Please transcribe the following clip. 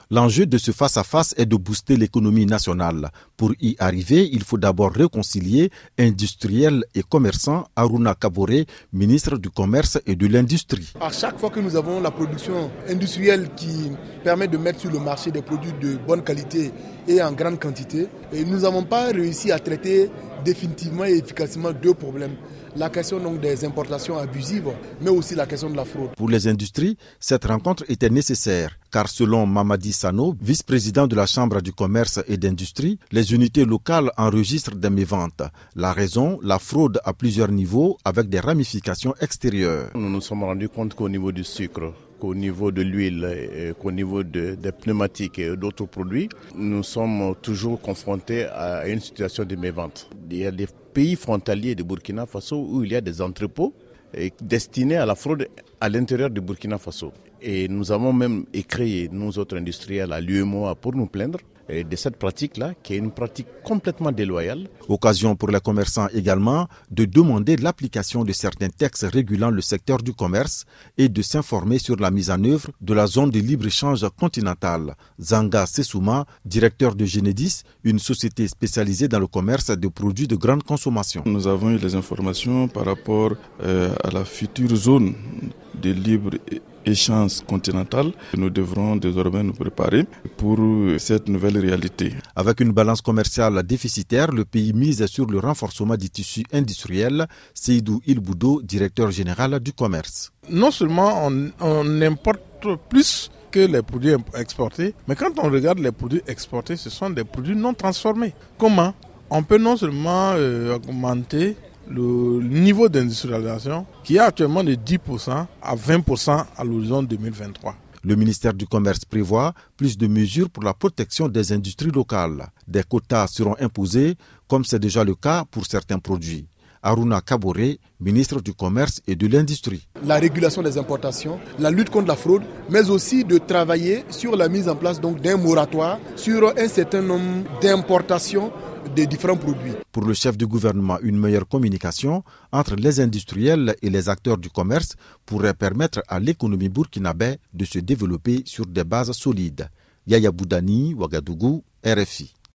L'enjeu de ce face-à-face est de booster l'économie nationale. Pour y arriver, il faut d'abord réconcilier industriels et commerçants. Aruna Kabore, ministre du Commerce et de l'Industrie. À chaque fois que nous avons la production industrielle qui permet de mettre sur le marché des produits de bonne qualité et en grande quantité, et nous n'avons pas réussi à traiter définitivement et efficacement deux problèmes. La question donc des importations abusives, mais aussi la question de la fraude. Pour les industries, cette rencontre était nécessaire, car selon Mamadi Sano, vice-président de la Chambre du commerce et d'industrie, les unités locales enregistrent des méventes. La raison, la fraude à plusieurs niveaux avec des ramifications extérieures. Nous nous sommes rendus compte qu'au niveau du sucre, qu'au niveau de l'huile, qu'au niveau des pneumatiques et d'autres produits, nous sommes toujours confrontés à une situation de mévente. Il y a des pays frontaliers de Burkina Faso où il y a des entrepôts destinés à la fraude à l'intérieur du Burkina Faso. Et nous avons même écrit, nous autres industriels, à l'UEMOA pour nous plaindre de cette pratique-là, qui est une pratique complètement déloyale. Occasion pour les commerçants également de demander l'application de certains textes régulant le secteur du commerce et de s'informer sur la mise en œuvre de la zone de libre-échange continentale. Zanga Sessouma, directeur de Genedis, une société spécialisée dans le commerce de produits de grande consommation. Nous avons eu les informations par rapport à la future zone de libre-échange continental. Nous devrons désormais nous préparer pour cette nouvelle réalité. Avec une balance commerciale déficitaire, le pays mise sur le renforcement du tissu industriel. Seydou Ilboudo, directeur général du commerce. Non seulement on importe plus que les produits exportés, mais quand on regarde les produits exportés, ce sont des produits non transformés. Comment? On peut non seulement augmenter le niveau d'industrialisation qui est actuellement de 10% à 20% à l'horizon 2023. Le ministère du Commerce prévoit plus de mesures pour la protection des industries locales. Des quotas seront imposés, comme c'est déjà le cas pour certains produits. Aruna Kabore, ministre du Commerce et de l'Industrie. La régulation des importations, la lutte contre la fraude, mais aussi de travailler sur la mise en place donc d'un moratoire sur un certain nombre d'importations des différents produits. Pour le chef du gouvernement, une meilleure communication entre les industriels et les acteurs du commerce pourrait permettre à l'économie burkinabé de se développer sur des bases solides. Yaya Boudani, Ouagadougou, RFI.